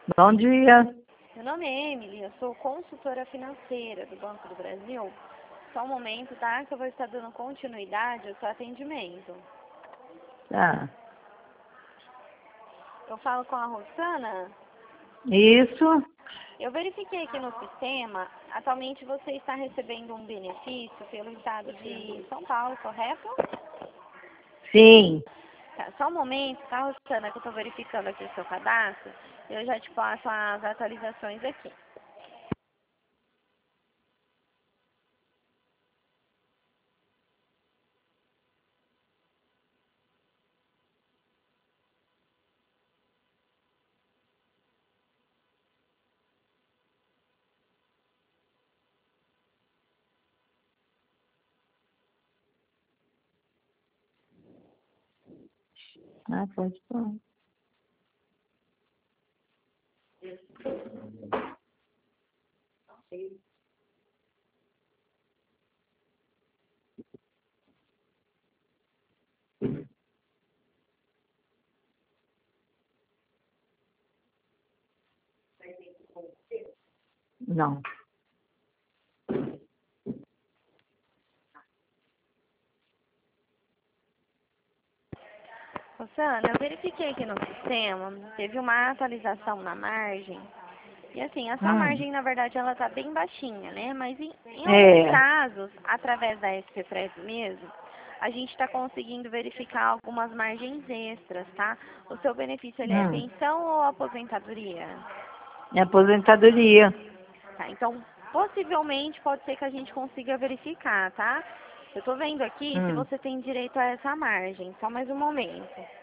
Bom dia. Meu nome é Emily, eu sou consultora financeira do Banco do Brasil. Só um momento, tá? Que eu vou estar dando continuidade ao seu atendimento. Tá. Eu falo com a Rosana. Isso? Eu verifiquei aqui no sistema, atualmente você está recebendo um benefício pelo estado de São Paulo, correto? Sim. Tá, só um momento, tá, Rosana, que eu estou verificando aqui o seu cadastro. Eu já te passo as atualizações aqui. Ah, pode pôr. Não. Rosana, eu verifiquei aqui no sistema, teve uma atualização na margem. E assim, a sua margem, na verdade, ela tá bem baixinha, né? Mas em alguns casos, através da SPFrez mesmo, a gente está conseguindo verificar algumas margens extras, tá? O seu benefício, ele é pensão ou aposentadoria? É aposentadoria. Tá, então, possivelmente, pode ser que a gente consiga verificar, tá? Eu tô vendo aqui se você tem direito a essa margem. Só mais um momento.